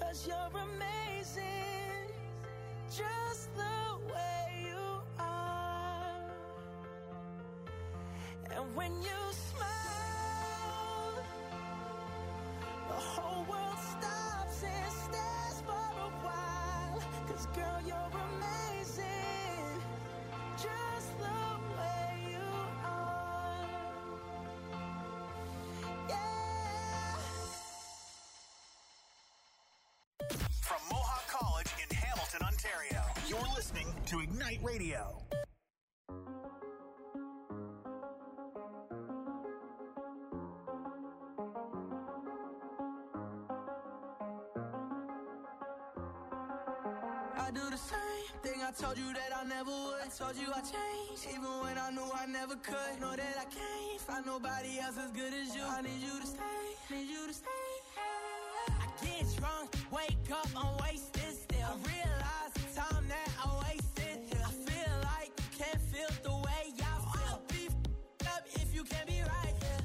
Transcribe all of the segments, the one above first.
'cause you're amazing, just the way you are. And when you smile, the whole world stops and stares for a while. 'Cause girl, you're amazing, just the way you are. Yeah. From Mohawk College in Hamilton, Ontario, you're listening to Ignite Radio. I do the same thing I told you that I never would. I told you I changed, even when I knew I never could. Know that I can't find nobody else as good as you. I need you to stay, need you to stay. I get drunk, wake up, I'm wasted still. I realize the time that I wasted here. I feel like you can't feel the way I feel. I'll be f***ed up if you can't be right here.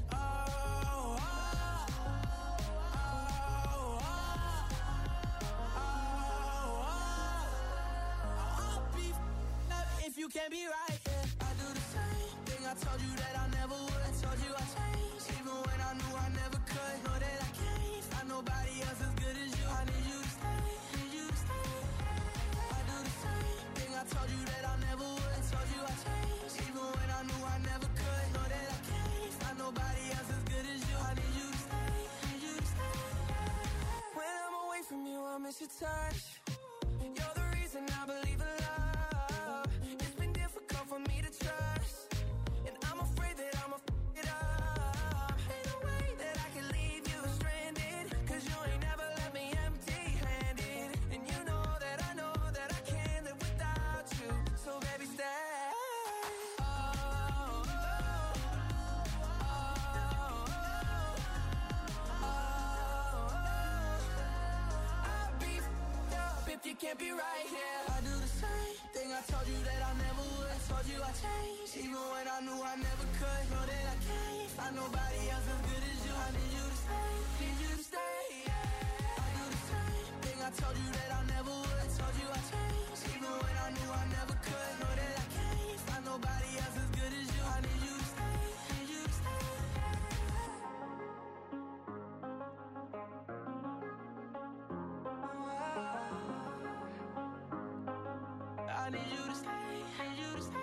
If you can't be right, yeah. I do the same thing I told you that I never would. I told you I changed, even when I knew I never could. Know that I can't find nobody else as good as you. I need you to stay, need you to stay. I do the same thing I told you that I never would. I told you I changed, even when I knew I never could. Know that I can't find nobody else as good as you. I need you to stay, need you to stay. When I'm away from you, I miss your touch. You're the reason I believe in love. For me to trust, and I'm afraid that I'ma f*** it up. Ain't no way that I can leave you stranded, 'cause you ain't never left me empty-handed. And you know that I can't live without you. So baby, stay. I'll be f***ed up if you can't be right here. I do the same thing I told you that I never would. I told you I changed, even when I knew I never could. Know that I can't find nobody else as good as you. I need you to stay, need you to stay. I do the same thing I told you that I never would. I told you I changed, even when I knew I never could. Know that I can't find nobody else as good as you. I need you to stay, need you to stay. I need you to stay, need you to stay.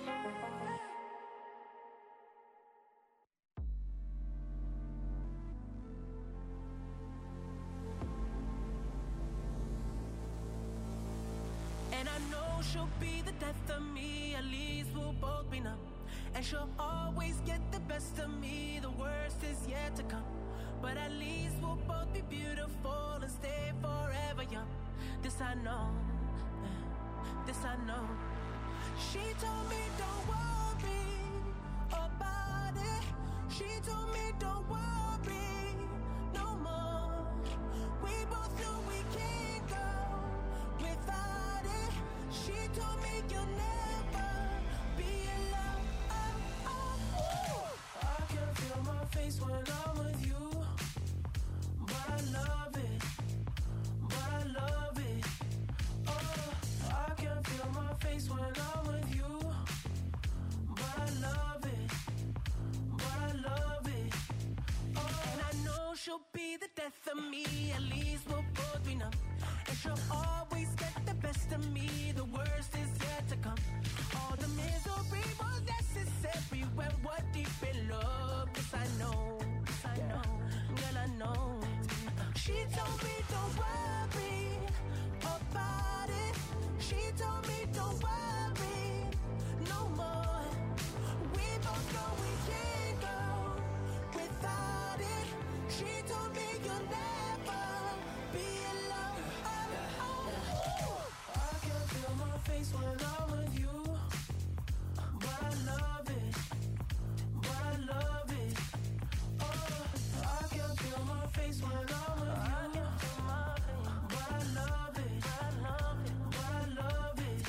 And I know she'll be the death of me, at least we'll both be numb. And she'll always get the best of me, the worst is yet to come. But at least we'll both be beautiful and stay forever young. This I know, this I know. She told me don't worry about it. She told me don't worry no more. We both know we can't go without it. She told me you'll never be alone. I can feel my face when I'm with you, but I love it, but I love it. Oh, I can feel my face when I'm with you, but I love it, but I love it. Oh, and I know she'll be the death of me, at least we'll both be numb. And she'll always get the best of me, the worst is yet to come. All the misery was necessary when we're deep in love. Yes, I know, yes, I know, girl, I know. She told me don't worry about it. She told me don't worry no more. We both know we can't go without it. She told me you'll never be alone. I can feel my face when I'm with you, but I love it, but I love it. Oh, I can feel my face when I'm with you, but I love it, but I love it, but I love it.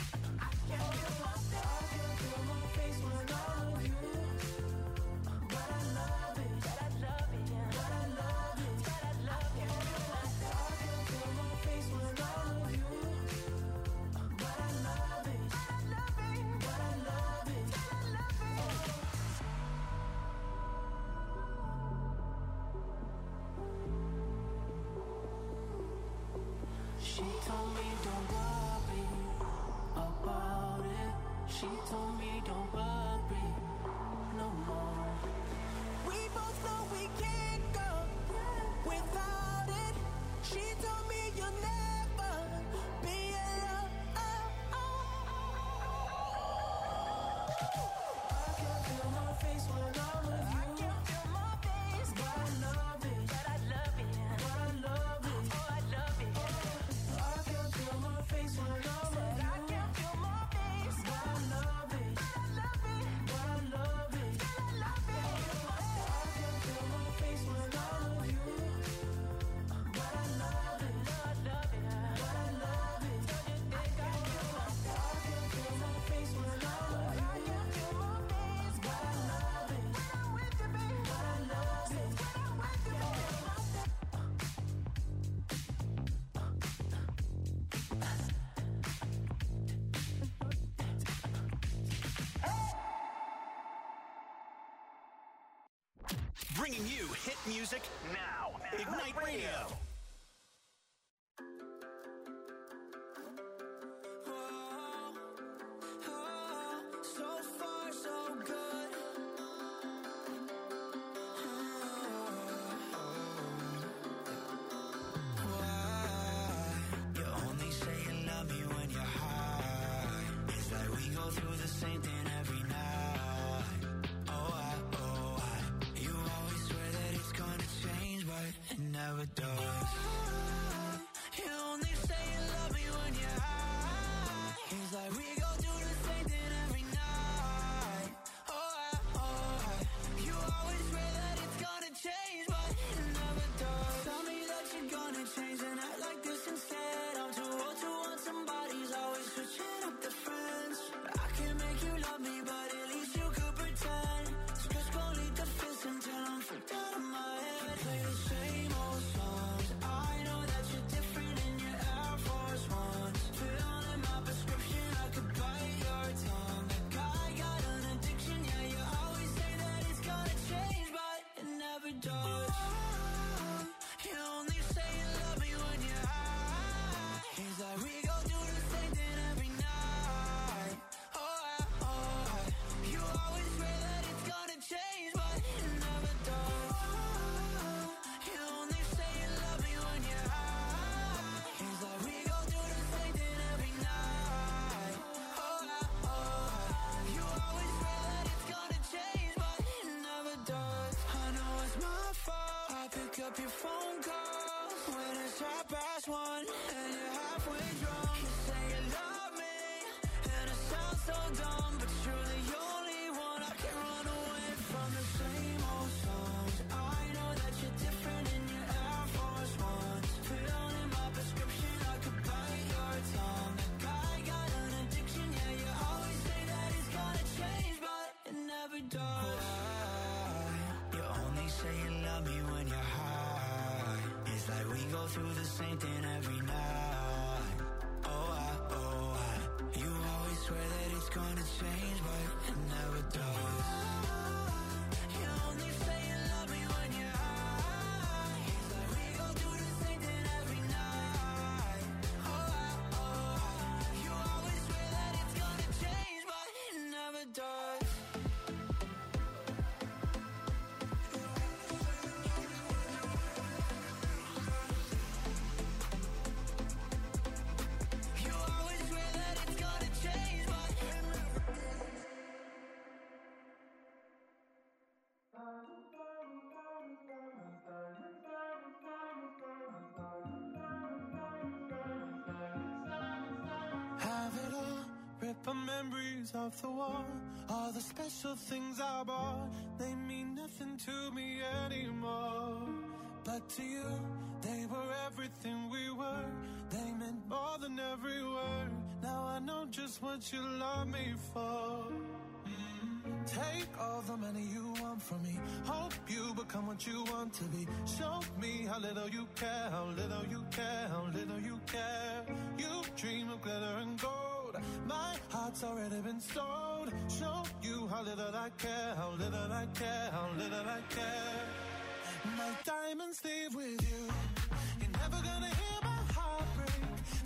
She told me don't worry about it. She told me don't worry no more. We both know we can't go without it. She told me you'll never be alone. I can feel my face when I'm with you. I can feel my face, but I love it. But I love it. But I love it. Oh, I love it. I can feel my face when I'm with you. I can feel my face, but I love it. But I love it. But I love it. But I love it. I can feel my face when I'm with you. But I love it. But I love it. But I love it. I can feel my face when I'm with you. I can feel my face, but I love it. When I'm with you, baby. But I love it. When I'm with you, baby. Bringing you hit music now. Ignite Radio. So far, so good. You only say you love me when you're high. It's like we go through the same thing every night. You always swear that it's gonna change, but it never does. You only say you love me when you're high. It's like we go through the same thing every night. You always swear that it's gonna change, but it never does. Tell me that you're gonna change and act like this instead. I'm too old to want somebody's always switching up the friends. I can't make you love me, but at least you could pretend. So just go lead the fist until I'm freaked out of my head. Play the same old songs. I know that you're different in your Air Force Ones. Fill in my prescription, I could bite your tongue. That guy got an addiction, yeah, you always say that it's gonna change, but it never does. You only say you love me when you're high. It's like we go through the same thing every night. You always swear that it's gonna change, but it never does. You only say you love me when you're high. It's like we go through the same thing every night. You always swear that it's gonna change, but it never does. I know it's my fault. I pick up your phone calls when it's 1:30 and you're halfway drunk. You say you love me, and it sounds so dumb, but you're the only one I can run away from. The same old songs. I know that you're different in your Air Force Ones. Fill in my prescription, I could bite your tongue. That guy got an addiction, yeah, you always say that it's gonna change, but it never does. You only say you love me when you're high. It's like we go through the same thing every night. You always swear that it's gonna change, but it never does. You only say you love me when you're high. It's like we go through the same thing every night. You always swear that it's gonna change, but it never does. You always swear that it's gonna change, but it never Have it all, rip our memories off the wall. All the special things I bought, they mean nothing to me anymore. But to you, they were everything we were. They meant more than every word. Now I know just what you love me for. Take all the money you want from me. Hope you become what you want to be. Show me how little you care, how little you care, how little you care. You dream of glitter and gold. My heart's already been sold. Show you how little I care, how little I care, how little I care. My diamonds leave with you. You're never gonna hear my heart break.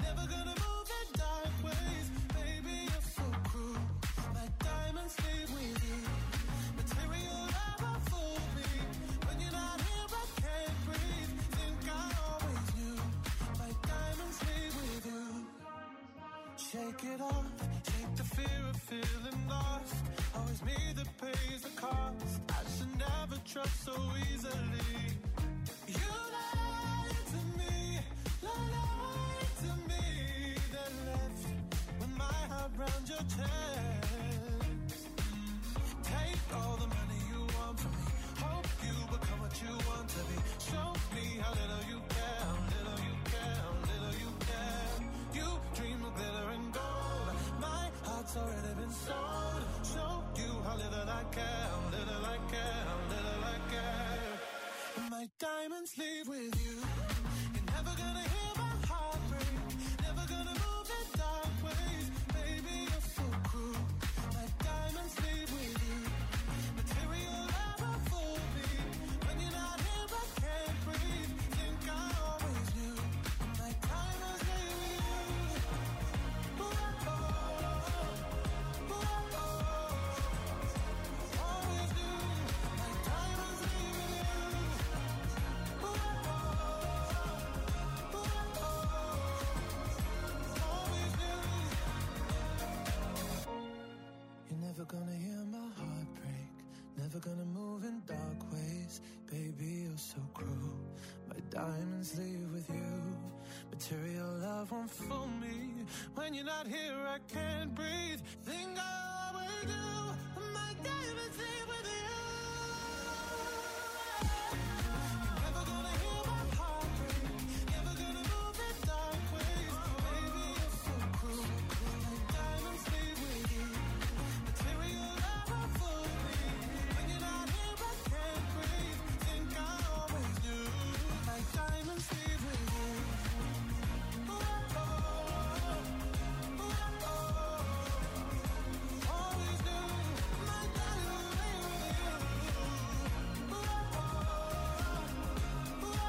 shake it off. Shake the fear of feeling lost. Always me that pays the cost. I should never trust so easily. You lied to me, lied to me. Then left with my heart round your chest. Take all the money you want from me. Hope you become what you want to be. Show me how little you care, how little you care, how little you care. You dream of glitter and gold. My heart's already been sold. Show you how little I care, how little I care, how little I care. And my diamonds leave with you. You're never gonna hear my heart break. Never gonna move in dark ways. Baby, you're so cruel. My diamonds leave with you. Material never fooled me. When you're not here, I can't breathe. Think I always knew. My diamonds leave with you. Ooh, oh, oh, oh, oh. Always knew. My diamonds leave with you. Ooh, oh, oh, oh, oh. Always knew. You're never gonna hear my heart break. Never gonna move in dark ways. Baby, you're so cruel. My diamonds leave with you. Material love won't fool me. When you're not here, I can't breathe. Think I always do. My diamonds leave with you. You're never gonna hear my heart break. Never gonna move in dark ways. Baby, you're so cruel. My diamonds leave with you. Material love won't fool me. When you're not here, I can't breathe. Think I always knew. My diamonds leave with you. Ooh, oh, oh, ooh, oh, oh. Always knew. My diamonds leave with you. Ooh, oh, oh, ooh, oh,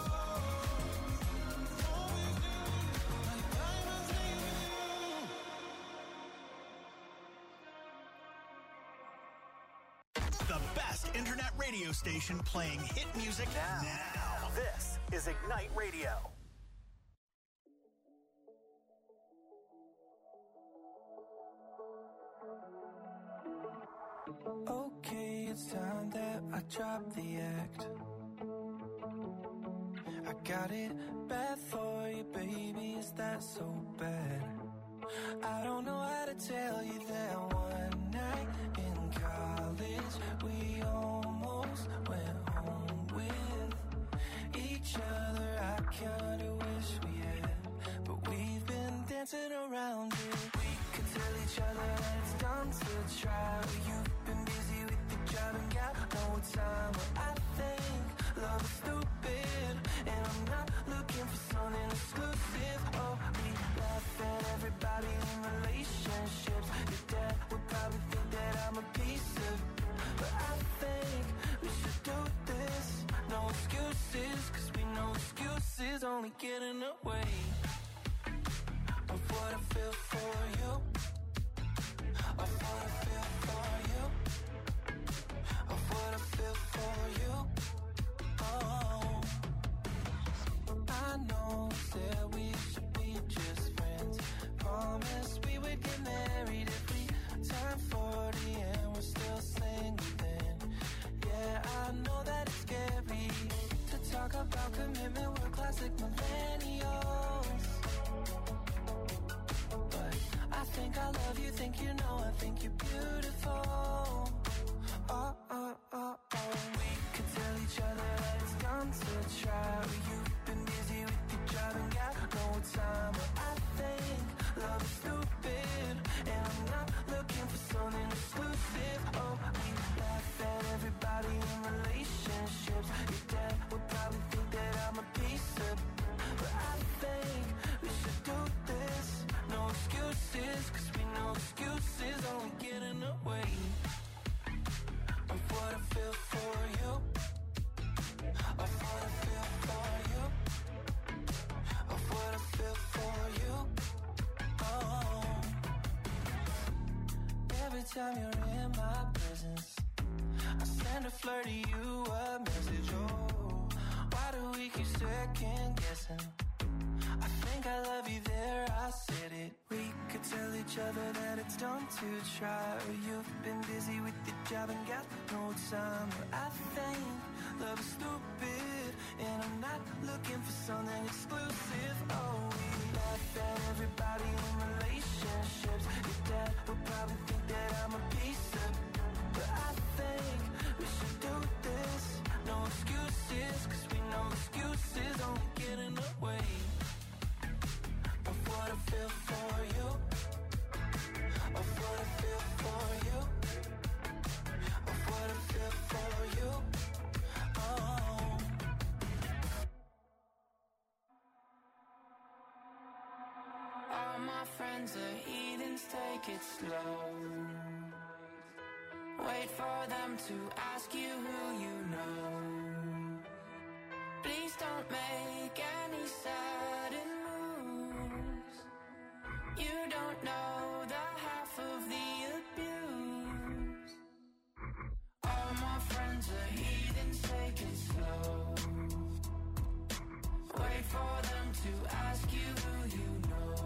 oh. Always knew. My diamonds leave with you. The best internet radio station playing hit music now. This is Ignite Radio. Okay, it's time that I drop the act. I got it bad for you, baby, is that so bad? I don't know how to tell you that one night in college we almost went home with each other. I kinda wish we had, but we've been dancing around it. We could tell each other that it's dumb to try. You've been busy with your job and got no time. But I think love is stupid, and I'm not looking for something exclusive. Oh, we laugh at everybody in relationships. Your dad would probably think that I'm a piece of, but I think we should do this. No excuses, cause we know excuses only get in the way of what I feel for you. Of what I feel for you. Of what I feel for you. Oh, I know that we should be just friends. Promised we would get married if we turn 40 and we're still single then. Yeah, I know that it's scary to talk about commitment. We're classic millennials. But I think I love you, think you know, I think you're beautiful. Oh, oh, oh, oh. We could tell each other that it's dumb to try. You've been busy with your job and got no time. But I think love is stupid, and I'm not looking for something exclusive. Oh, we laugh at everybody in relationships. Your dad would probably think that I'm a piece of, but I think we should do this. No excuses, cause we know excuses only get in the way of what I feel for you. Of what I feel for you. Of what I feel for you. Oh, every time you're in my presence, I send a flirty you a message. Oh, why do we keep second guessing? I think I love you there, I said it. We could each other that it's dumb to try. Or you've been busy with your job and got no time. Or I think love is stupid, and I'm not looking for something exclusive. Oh, we laugh at everybody in relationships. Your dad would probably think that I'm a piece of, but I think we should do this. No excuses, cause we know excuses only get in the way of what I feel for you, of what I feel for you, of what I feel for you. Oh. All my friends are heathens, take it slow. Wait for them to ask you who you know. Please don't make any sudden moves. You don't know the half of the abuse. All my friends are heathens, take it slow. Wait for them to ask you who you know.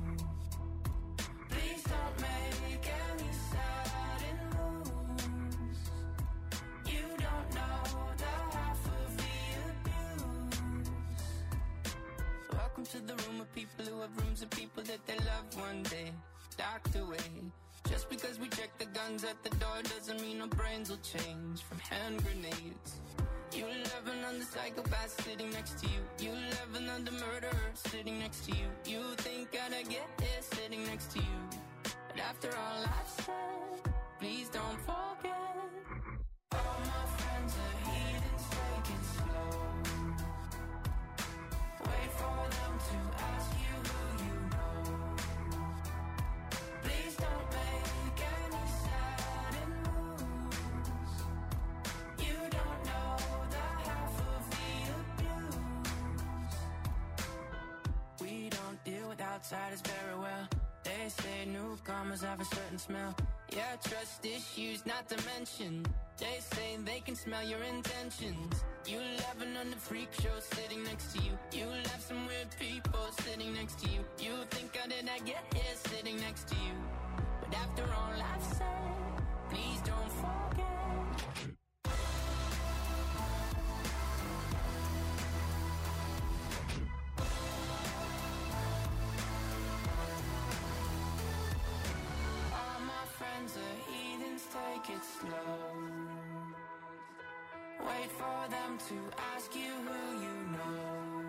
Please don't make any sudden moves. You don't know the half of the abuse. Welcome to the room of people who have rooms of people that they love one day docked away. Just because we check the guns at the door doesn't mean our brains will change from hand grenades. You laughing on the psychopath sitting next to you. You laughing on the murderer sitting next to you. You think I'd get here sitting next to you. But after all I've said, please don't forget. All my friends are heathens, take it slow. Wait for them to ask you who you know. Please don't make any sudden moves. You don't know the half of the abuse. We don't deal with outsiders very well. They say newcomers have a certain smell. Yeah, trust issues not to mention. They say they can smell your intentions. You laughing on the freak show sitting next to you. You laugh some weird people sitting next to you. You think how did I get here sitting next to you? But after all I've said, please don't forget. All my friends are heathens, take it slow. Wait for them to ask you who you know.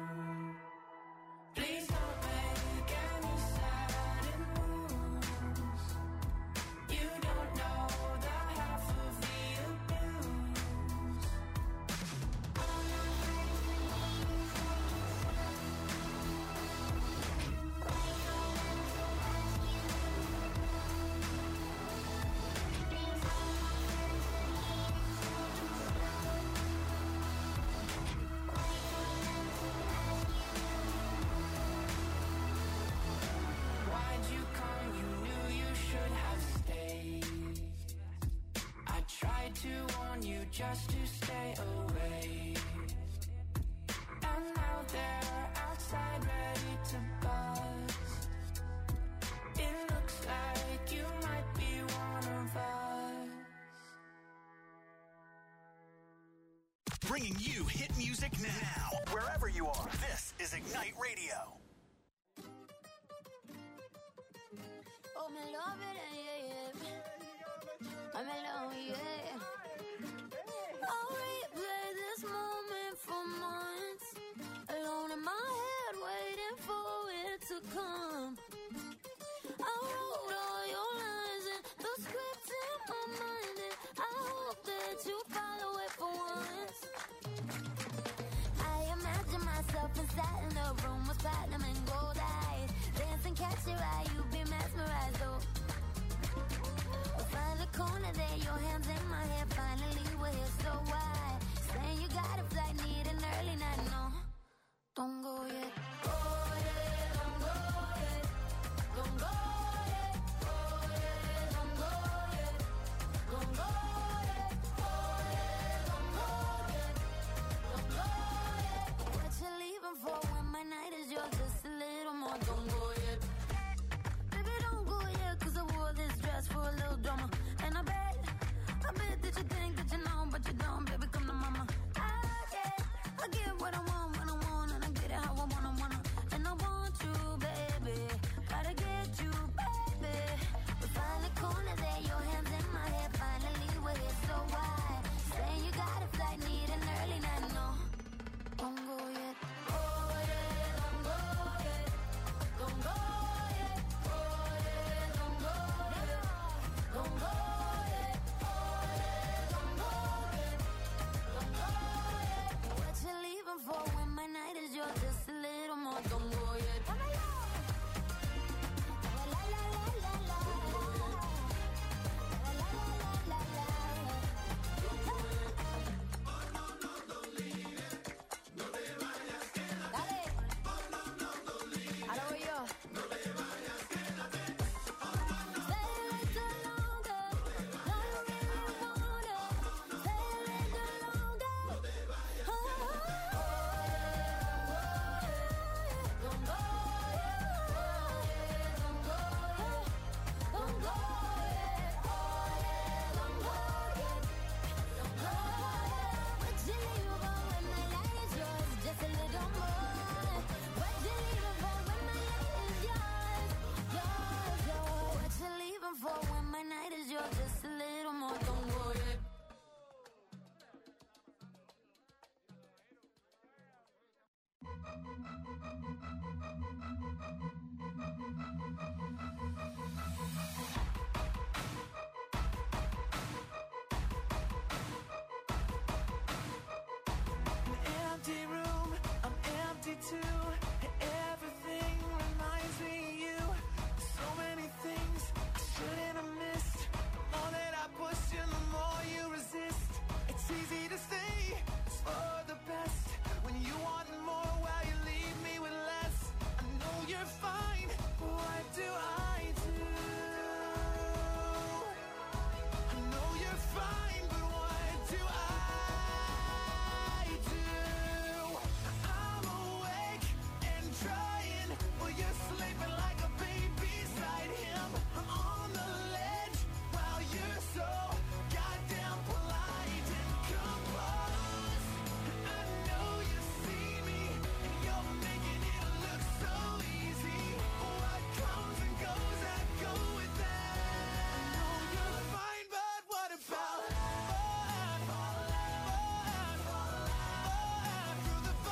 Please don't make any sudden moves. You don't know the half of the abuse. Why'd you come? You knew you should have stayed. I tried to warn you just to stay away. And now they're outside ready to bust. It looks like you might be one of us. Bringing you hit music now. Wherever you are, this is Ignite Radio. Oh, me love it, yeah. I'm alone, yeah. I'll replay this moment for months. Alone in my head, waiting for it to come. I wrote all your lines and the script in my mind, and I hope that you follow it for once. I imagine myself inside in the room with platinum and gold eyes. Dance and catch your eye, you be mesmerized, oh. We'll find a corner there, your hands in my hair. Finally, we're here, so why? Empty room, I'm empty too. Everything reminds me of you. So many things I shouldn't have missed. The more that I push you, the more you resist. It's easy to say it's for the best when you want more while you leave me with less. I know you're fine, but what do I do? I know you're fine, but what do I do? I'm awake and trying, but you're sleeping like a baby beside him. I'm on the ledge while you're so goddamn polite and composed. I know you see me and you're making it look so easy. What comes and goes, I go with that. I know you're fine, but what about through the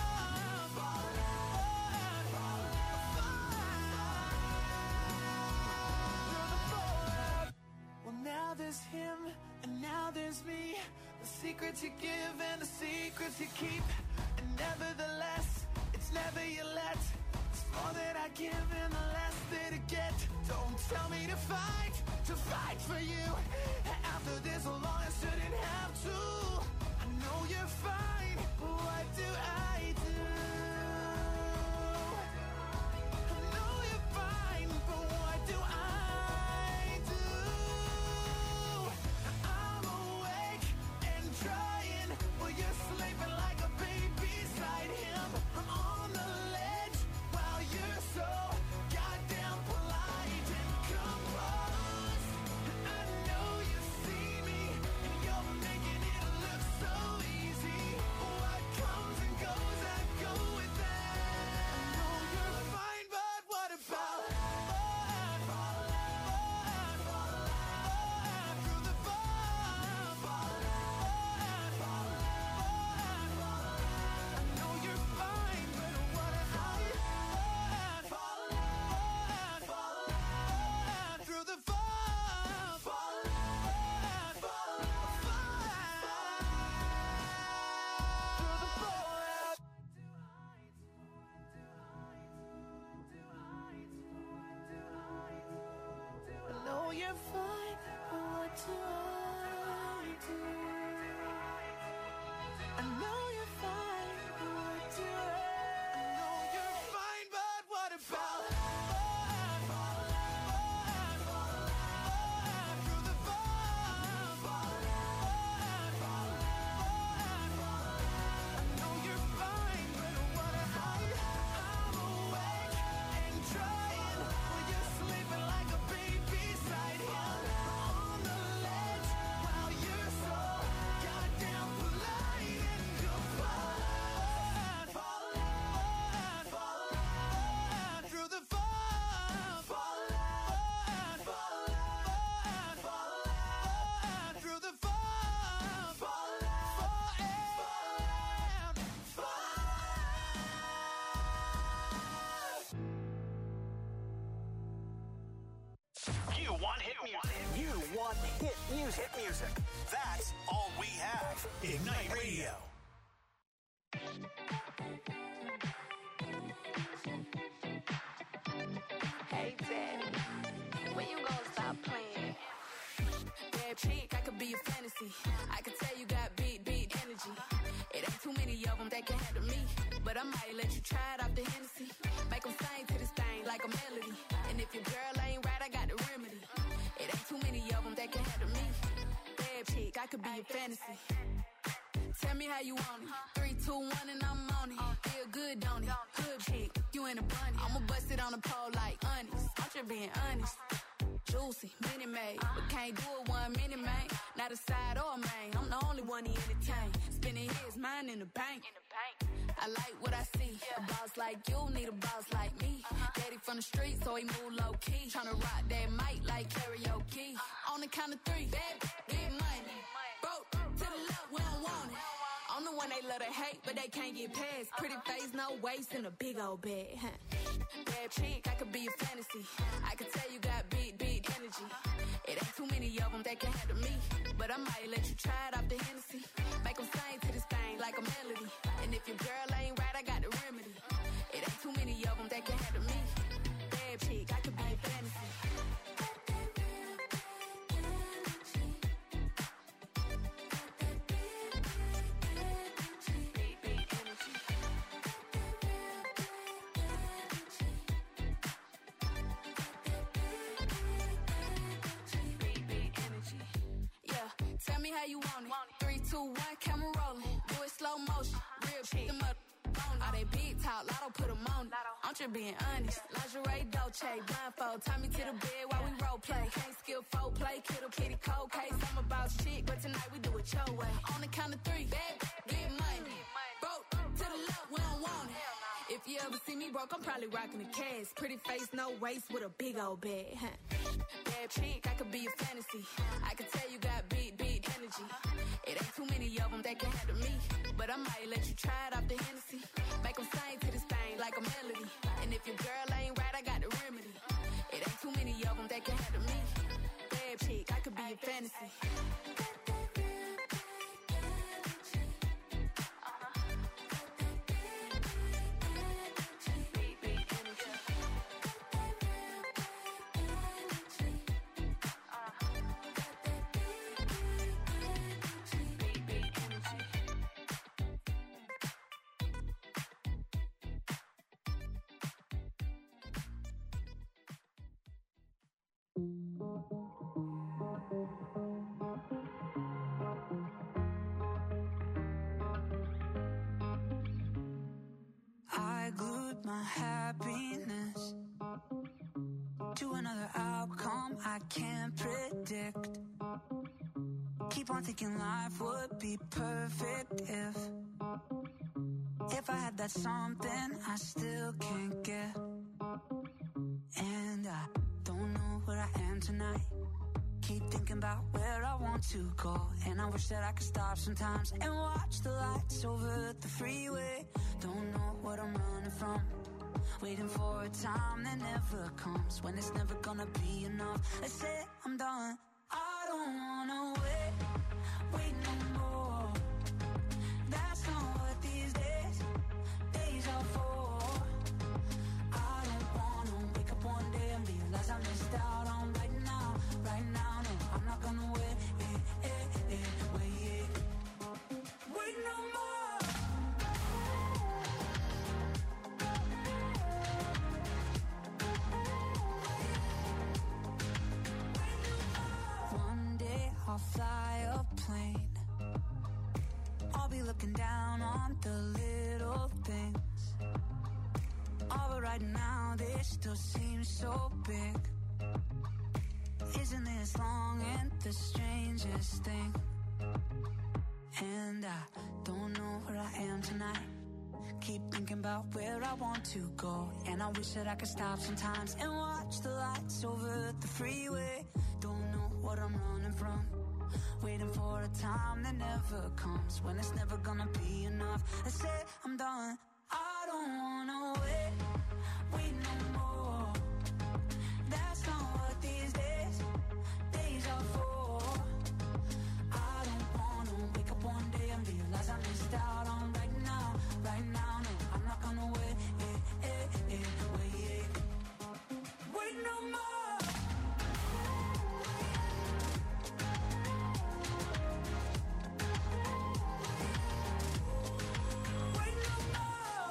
Well, now there's him and now there's me. The secrets you give and the secrets you keep. And nevertheless, it's never you let. It's more that I give and the less that I get. Don't tell me to fight for you. After this so long, I shouldn't have to. I know you're fine, but what do I do? I know you're fine, but what do I do? I'm awake and trying, but you're sleeping like a baby beside him. I'm on the ledge while you're so goddamn polite and composed. I know you see me and you're making it look so easy. What comes and goes, I go with that. I know you're fine, but what about through the I know you're fine, but what about through the I know you're fine, but what do I do? I know you're fine, but what do I know you're fine, but what about through the I know you're fine, but what about I'm awake and trying, but you're sleeping like a baby beside him. On the ledge while you're so goddamn polite and composed. Through the through the You want hit music. You want hit music. Hit music. That's all we have. Ignite Radio. Hey, Daddy, when you gonna stop playing? Bad chick, I could be a fantasy. I could tell you got big energy. It ain't too many of them that can handle me. But I might let you try it off the Hennessy. Make them sing to this thing like a melody. And if your girl ain't right, I got the remedy. It ain't too many of them that can handle me. Bad chick, I could be a fantasy. Tell me how you want it. 3, 2, 1, and I'm on it. Feel good, don't it? Hood chick, you in a bunny. I'ma bust it on the pole like honest. I'm just being honest. Juicy, mini made, but can't do it 1 minute, man. Not a side or a main. I'm the only one he entertain. Spending his mind in the bank. I like what I see. A boss like you need a boss like me. Daddy from the street, so he move low key. Tryna rock that mic like karaoke. On the count of 3, bad, get money. Broke to the left, we don't want it. I'm the one and they love to hate, but they can't get past. Pretty face, no waist, and a big old bag. Bad chick, I could be a fantasy. I could tell you got big energy. It ain't too many of them that can handle me, but I might let you try it off the Hennessy. Make them sing to this thing like a melody. And if your girl ain't right, I got the remedy. It ain't too many of them that can handle me. Bad chick, I could be a fantasy. Tell me how you want it. 3, 2, 1, camera rolling. Do it slow motion. Real shit. Them up. All they big talk, Lotto put them on it. I'm just being honest. Lingerie, Dolce, blindfold. Tie me to the bed while we role play. Can't skill folk play. Kiddo, kitty, cold case. I'm about shit, but tonight we do it your way. On the count of 3, bad, get money. Broke to the left, we don't want it. If you ever see me broke, I'm probably rocking the cash. Pretty face, no waist, with a big old bag. Bad chick, I could be a fantasy. I could tell you got big energy. It ain't too many of them that can handle me, but I might let you try it off the Hennessy. Make them sing to this thing like a melody. And if your girl ain't right, I got the remedy. It ain't too many of them that can handle me. Bad chick, I could be a fantasy. I glued my happiness to another outcome I can't predict. Keep on thinking life would be perfect if I had that something I still can't get. And I don't know where I am tonight. Keep thinking about where I want to go, and I wish that I could stop sometimes and watch the lights over the freeway. Don't know what I'm running from, waiting for a time that never comes, when it's never gonna be enough. I say I'm done. I don't wanna wait no more. That's not what these days are for. I don't wanna wake up one day and realize I missed out on right now. No, I'm not gonna wait no more. One day I'll fly a plane. I'll be looking down on the little things. All but right now they still seem so big. Isn't this long and the strangest thing? And I don't know where I am tonight. Keep thinking about where I want to go, and I wish that I could stop sometimes and watch the lights over the freeway. Don't know what I'm running from, waiting for a time that never comes, when it's never gonna be enough. I say I'm done. I don't wanna wait no more. That's not what these days are for. I don't wanna wake up one day and realize I missed out on right now. No, I'm not gonna wait no more. Wait no more.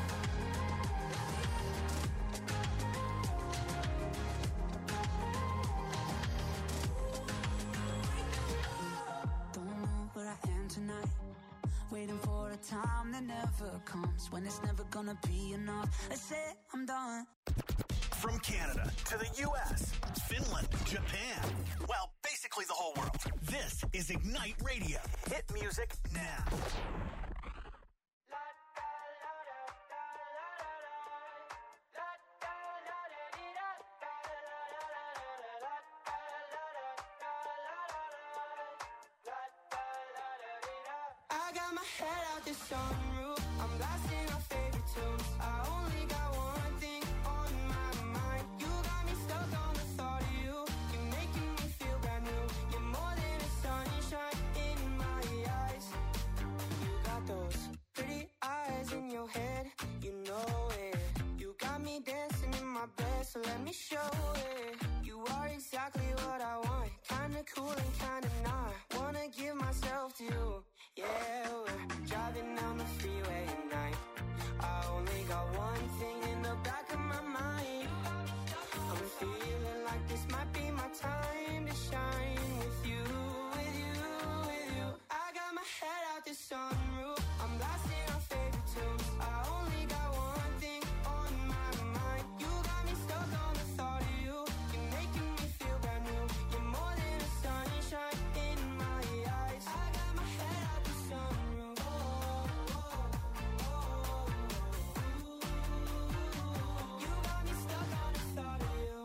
Don't know where I am tonight, waiting for a time that never comes, when it's never gonna be enough. I say I'm done. From Canada to the U.S., Finland, Japan, well, basically the whole world. This is Ignite Radio. Hit music now. I got my head out the sunroof. I'm blasting our favorite tunes. I only got one thing on my mind. You got me stuck on the thought of you. You're making me feel brand new. You're more than a sunshine in my eyes. You got those pretty eyes in your head. You know it. You got me dancing in my bed, so let me show it. You are exactly what I want. Kinda cool and kinda not. Wanna give myself to you. Yeah, we're driving down the freeway at night. I only got one thing in the back of my mind. I'm feeling like this might be my time to shine with you, with you, with you. I got my head out the sunroof. I'm blasting our favorite tunes. I only got one thing on my mind. You got me stuck on the thought of you. You're making me feel brand new. You're more than a sunshine in my eyes. I got my head out the sunroof. You got me stuck on the thought of you.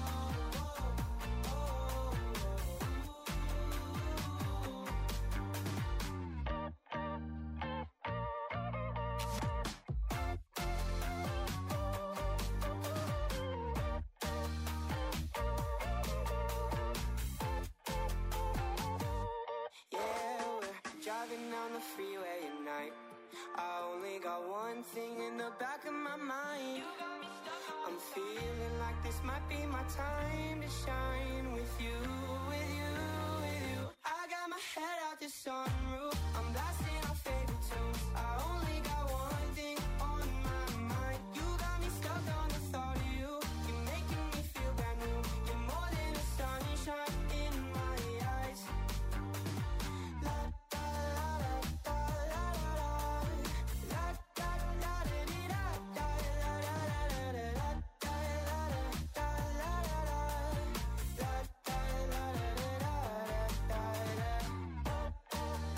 Yeah, we're driving down the freeway at night. I only got one thing in the back of my mind. I'm feeling like this might be my time to shine with you, with you, with you. I got my head out the sunroof. I'm blasting our favorite tunes. I only got one thing on my mind. You got me stuck on the thought of you. You're making me feel brand new. You're more than a sunshine in my eyes. La da la da la la la da da da dee da da la la la la la da la da la la la la da la la la la da da.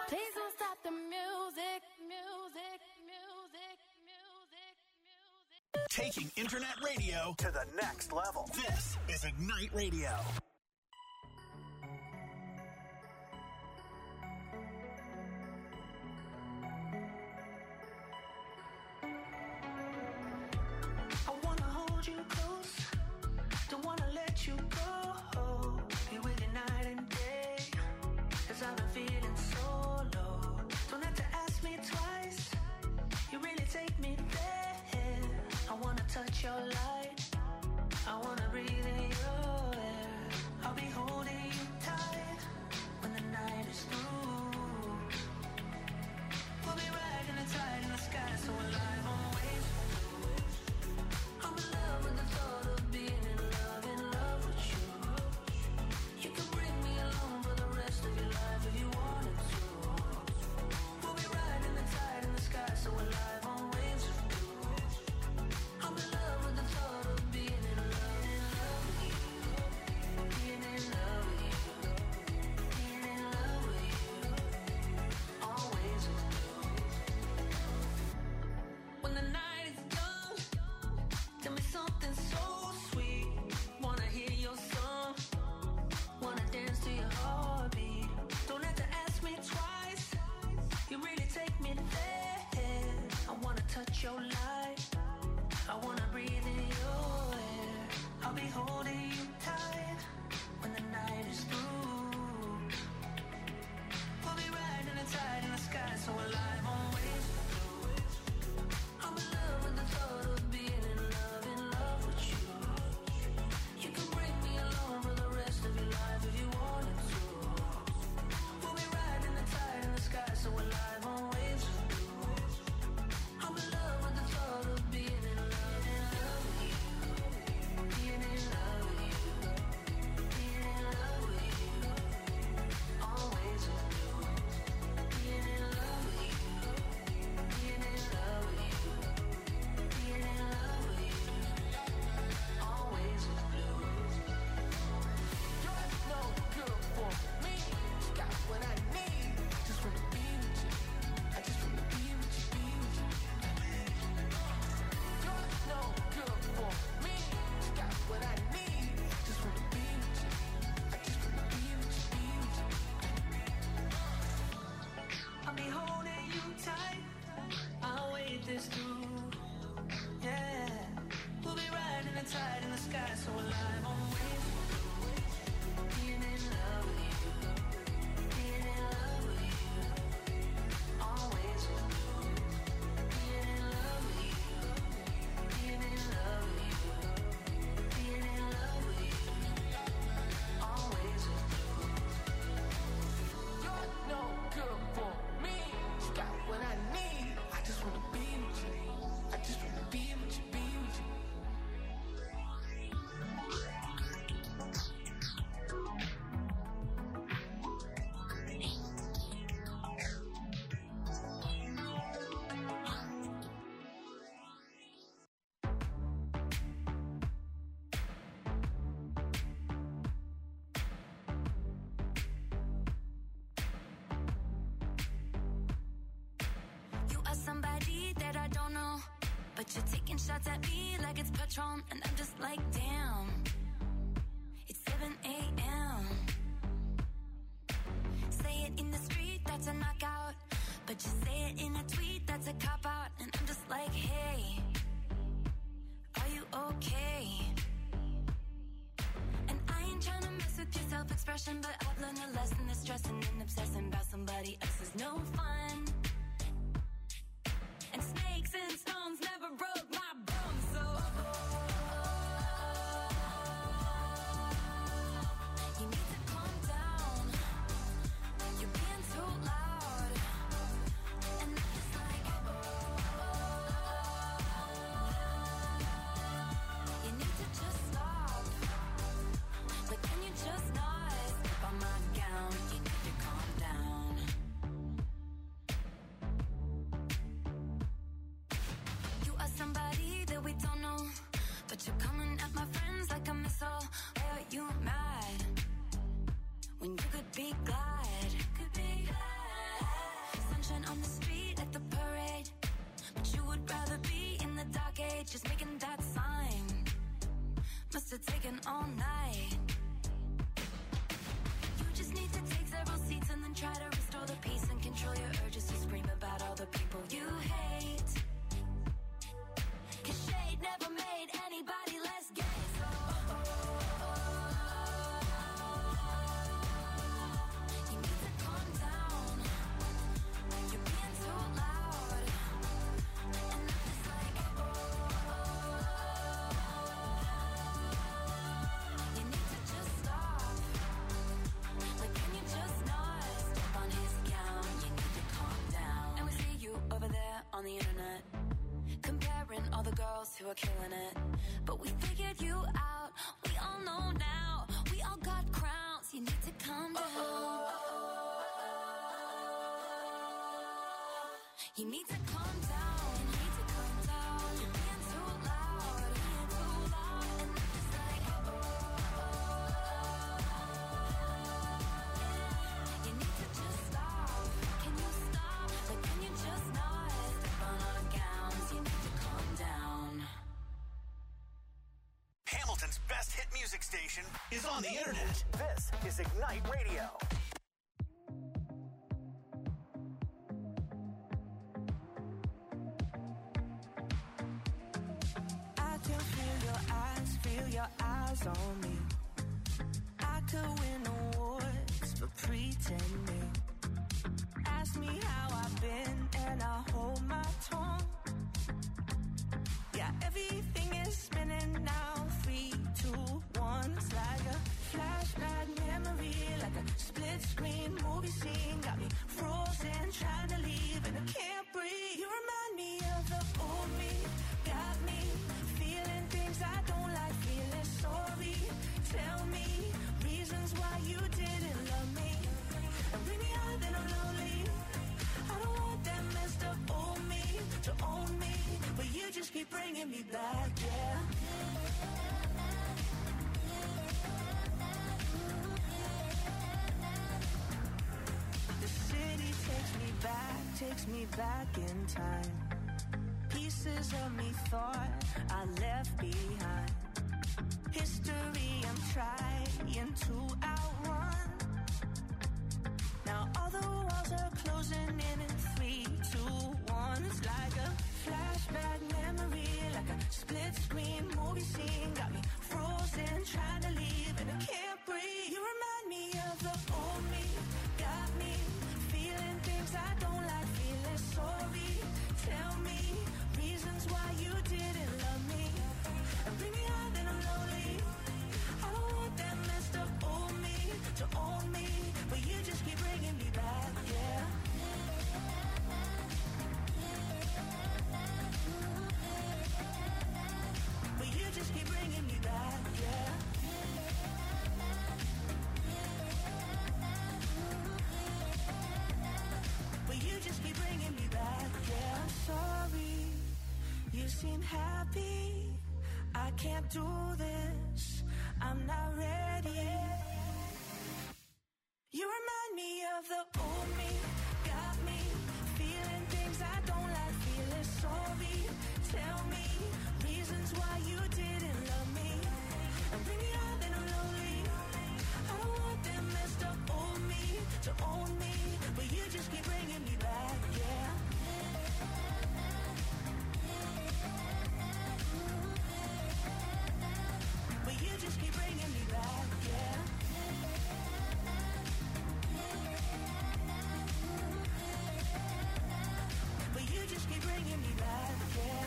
Please don't stop the music, music, music, music, music. Taking internet radio to the next level. This is Ignite Radio. I wanna hold you close, don't wanna let you go. Be with you night and day, 'cause I've been feeling so low. Don't have to ask me twice, you really take me there. I wanna touch your light, I wanna breathe in your air. I'll be holding you tight when the night is through. We'll be riding the tide in the sky, so alive on waves. I'm in love with the thought of being in love with you. You can bring me along for the rest of your life if you wanted to. We'll be riding the tide in the sky, so alive on waves. I'm in love with the thought of being in love with you. Being in love with you. Being in love with you. Always with you. When the night is done, tell me something so sweet. Wanna hear your song, wanna dance to your heartbeat. Don't have to ask me twice, you really take me there. I wanna touch your light, I wanna breathe in your air. I'll be holding you tight when the night is through. We'll be riding the tide in the sky, so alive on waves. I'm in love with the thought of being in love with you. You can bring me along for the rest of your life if you wanted to. We'll be riding the tide in the sky, so alive on waves. I'm in love with the thought of being in love with you. Being in love with you. Being in love with you. Always with you. Being in love with you. Being in love with you. Being in love with you. Always with you. You're no good for me. Got what I need. Just wanna be with you. I just wanna be with you, be with you. You're no good for me. Got what I need. Just wanna be with you. I just wanna be with you, be with you. I'll be holding you tight, I'll wait this through. Yeah, we'll be riding the tide in the sky, so alive on waves. Being in love with you. Being in love with you. Always with you. Being in love with you. Being in love with you. Being in love with you. Always with you. You're no good for me. Got what I need. I just wanna be with you. I just wanna be with you, be with you. You are somebody that I don't know, but you're taking shots at me like it's Patron, and I'm just like, damn. It's 7 a.m. Say it in the street, that's a knockout, but you say it in a tweet, that's a cop-out, and I'm just like, hey, are you okay? And I ain't trying to mess with your self-expression, but I've learned a lesson that stressing and obsessing about somebody else is no fun. And snakes and stones never broke my bones, so you need to calm down. You're being too loud, and I'm just like, you need to just stop. But can you just not step on my gown? You need to calm down. You are somebody that we don't know, but you're coming at my friends like a missile. Why are you mad when you could be glad? Could be glad. all night. You just need to take several seats and then try to restore the peace and control your urges to scream about all the people you hate. 'Cause shade never made anybody less gay. So you need to calm down. You're being too loud. And I'm just like, you need to just stop. Like, can you just not step on his gown? You need to calm down. And we see you over there on the internet, comparing all the girls who are killing it. But we figured you out. We all know now. We all got crowns. You need to calm down. You need to calm down. You need to calm down. You're being too loud. Being too loud. And I'm just like, you need to just stop. Can you stop? Like, can you just not step on our gowns? You need to calm down. Hamilton's best hit music station is on the internet. This is Ignite Radio. I can feel your eyes on me. I could win awards for pretending. Ask me how I've been and I hold my tongue. Yeah, everything is spinning now. 3, 2, 1. It's like a flashback memory, like a split screen movie scene. Got me frozen, trying to leave and I can't breathe. You remind me of the old me. Got me feeling things I don't like, feeling sorry. Tell me reasons why you didn't love me. And bring me out, then I'm lonely. I don't want that messed up old me to own me, but you just keep bringing me back, yeah. The city takes me back in time. Pieces of me thought I left behind. History I'm trying to outrun. Now all the walls are closing in 3, 2, 1. It's like a flashback memory, like a split screen movie scene. Got me frozen, trying to leave and I can't breathe. You remind me of the old me. Got me feeling things I don't like, feeling sorry. Tell me reasons why you didn't love me. And bring me out, then I'm lonely. I don't want that messed up old me to own me, but you just keep bringing me back, yeah. But you just keep bringing me back, yeah. But you just keep bringing me back, yeah. I'm sorry, you seem happy. I can't do this, I'm not ready. You remind me of the old me. Got me feeling things I don't like, feeling sorry. Tell me reasons why you didn't love me. And bring me out, then I'm lonely. I don't want that messed up old me to own me, but you just keep bringing me back, yeah. But you just keep bringing me back, yeah. But you just keep bringing me back, yeah.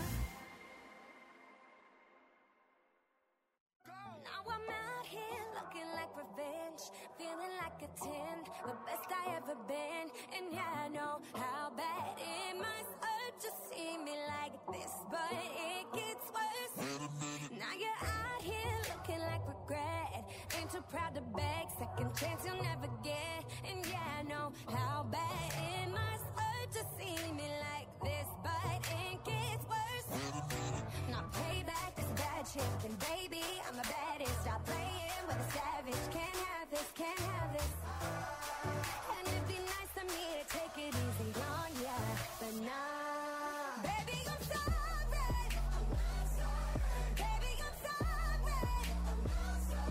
Now I'm out here looking like revenge, feeling like a 10, the best I ever been. And yeah, I know how bad it must hurt to see me like this, but it gets worse. Now you're out here looking like regret, ain't too proud to beg, second chance you'll never get. And yeah, I know how bad it must hurt to see me like this, but it gets worse. Now payback is bad shit, and baby, I'm the baddest. Stop playing with a savage, can't have this, can't have this. And it'd be nice of me to take it easy on ya, but nah. Baby, I'm sorry. Baby, I'm sorry.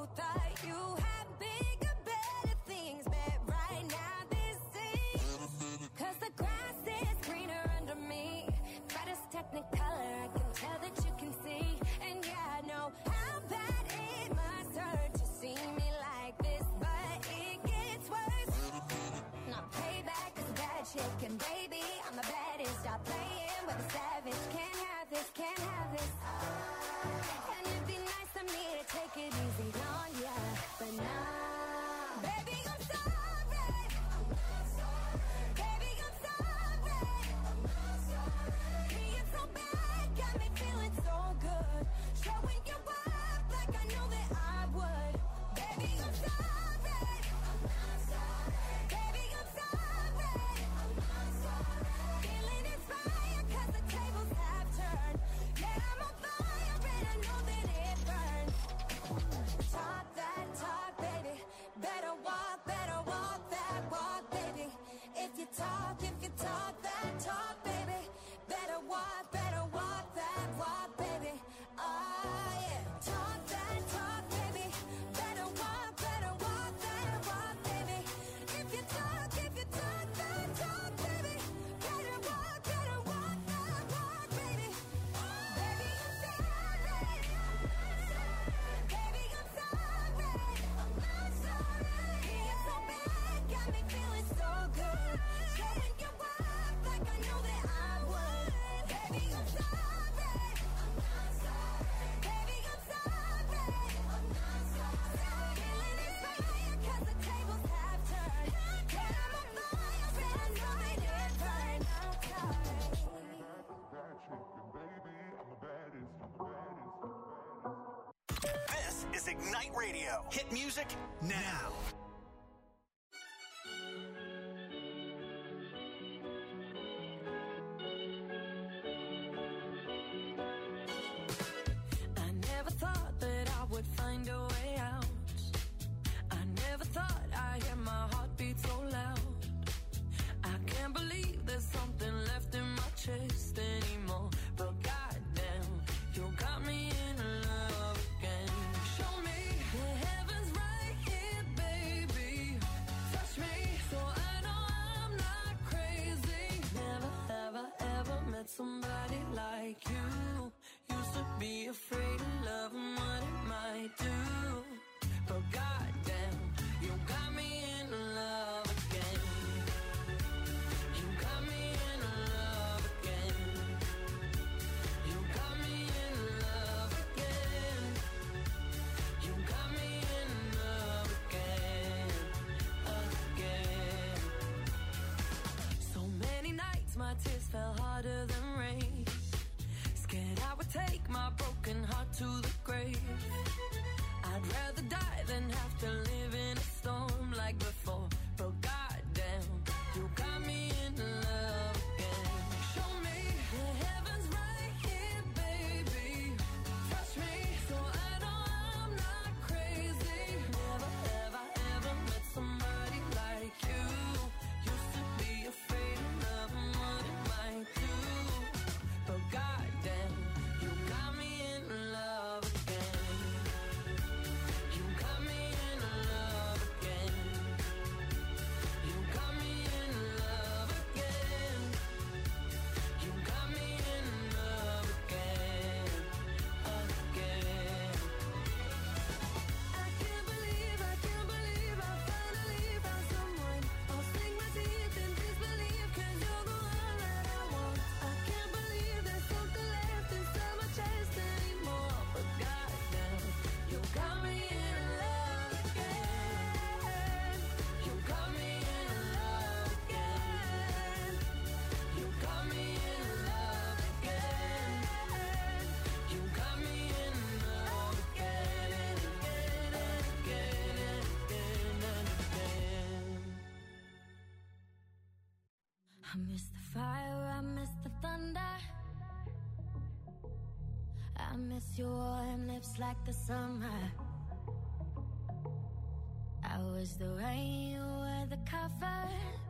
thought you had bigger, better things, but right now this is. 'Cause the grass is greener under me. Brightest technicolor, I can tell that you can see. And yeah, I know how bad it must hurt to see me like this, but it gets worse. Now payback is bad chicken, baby. I'm the baddest. Stop playing with a savage. Can't have this, can't have this. And it'd be nice of me to take it easy on ya, but nah. Baby, I'm sorry. Baby, I'm sorry. Being so bad got me feeling so good. Showing you up like I know that I would. Baby, I'm sorry. Baby, I'm sorry. Feeling inspired 'cause the tables have turned. Yeah, I'm on fire and I know that it burns. Talk that talk, baby. Better walk that walk, baby. If you talk that talk, baby. Better walk that walk, baby. Oh yeah. Talk that talk, baby. Better walk that walk, baby. If you talk that talk, baby. Better walk that walk, baby. Baby, I'm sorry. Baby, I'm sorry. Being so bad got me feeling so good. Showing you up like I know that I would. Baby, I'm sorry. Baby, I'm sorry. Feeling inspired 'cause the tables have turned. Yeah, I'm on fire and I know that it burns. This is Ignite Radio. Hit music now. I never thought that I would find a way out. I never thought I'd hear my heartbeat so loud. I can't believe there's something left in my chest anymore. But goddamn, you got me in love again. Show me the heavens right here, baby. Touch me so I know I'm not crazy. Never, ever, ever met somebody like you. Used to be afraid of love and what it might do. But goddamn, you got me in love again. You got me in love again. You got me in love again. You got me in love again, again. So many nights my tears fell harder than rain. Scared I would take my broken heart to the grave. I'd rather die than have to live in a storm like before. But goddamn, you got me in love again. Show me the heavens right here, baby. Touch me so I know I'm not crazy. Never, ever, ever met somebody like you. Used to be afraid of love and what it might do. But goddamn, you got me in love again. You got me in love again. You got me in love again. You got me in love again, again. I can't believe I finally found someone. I'll sink my teeth in disbelief 'cause you're the one that I want. I can't believe there's something left inside my chest anymore. But goddamn, you got me in love again. You got me in love again. You got me in love again. You got me in love again and again and again and again and again. I miss the fire, I miss the thunder. I miss your warm lips like the summer. I was the rain, you were the cover.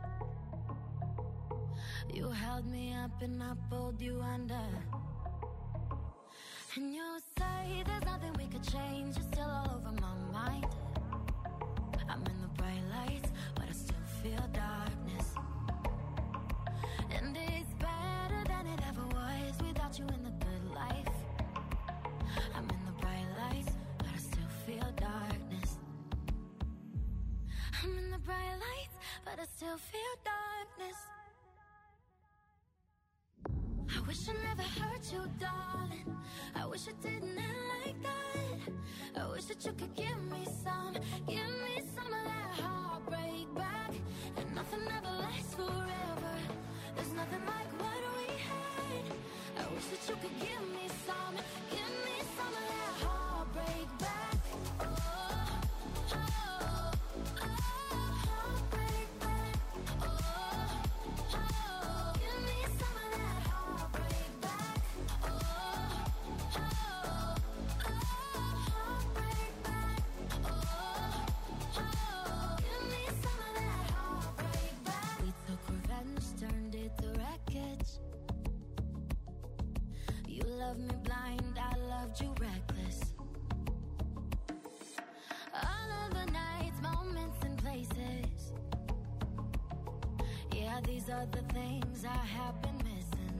You held me up and I pulled you under. And you say there's nothing we could change. You're still all over my mind. I'm in the bright lights, but I still feel darkness. I wish I never hurt you, darling. I wish it didn't end like that. I wish that you could give me some of that heartbreak back. And nothing ever lasts forever. There's nothing like what we had. I wish that you could give me some of that heartbreak back. Heartbreak back. Give me some of that heartbreak back. Heartbreak back. Give me some of that heartbreak back. We took revenge, turned it to wreckage. You loved me blind, I loved you reckless. All of the nights, moments and places. Yeah, these are the things I have been missing.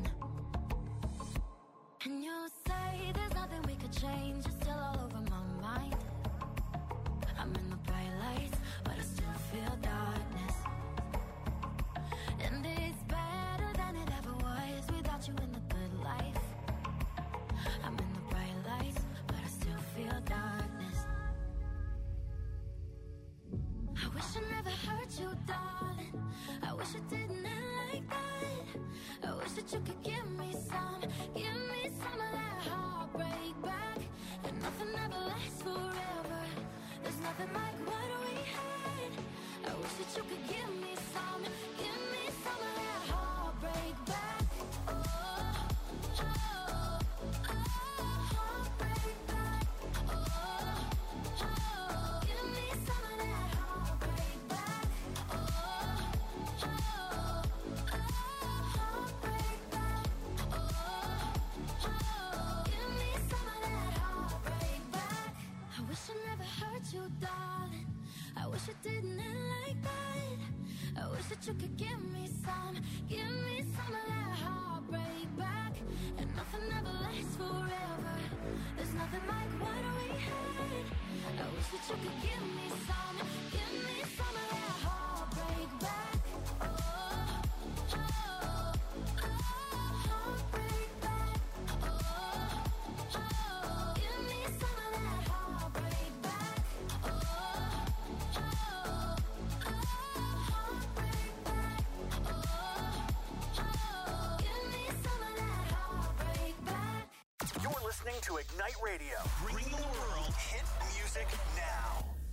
And you say there's nothing we could change. You're still all over my mind. I'm in the bright lights, but I still feel darkness. And it's better than it ever was without you in the good life. I'm in the bright lights, but I still feel darkness. I wish I never hurt you, darling. I wish it didn't end like that. I wish that you could give me some of that heartbreak back. And nothing ever lasts forever. There's nothing like what we had. I wish that you could give me some of that heartbreak back. Heartbreak back. Give me some of that heartbreak back. Heartbreak back. Give me some of that heartbreak back. I wish I never hurt you, darling. I wish it didn't end like that. I wish that you could give me some of that heartbreak back. And nothing ever lasts forever. There's nothing like what we had. I wish that you could give me some of that heartbreak back. Heartbreak back. Give me some of that heartbreak back. Heartbreak back. Give me some of that heartbreak back. You're listening to Ignite Radio, bringing the world hit music now.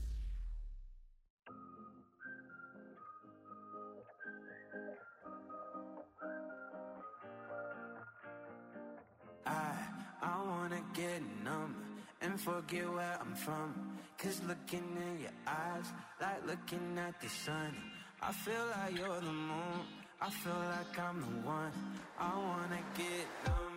I wanna get numb and forget where I'm from. Cause looking in your eyes, like looking at the sun. I feel like you're the moon, I feel like I'm the one. I wanna get numb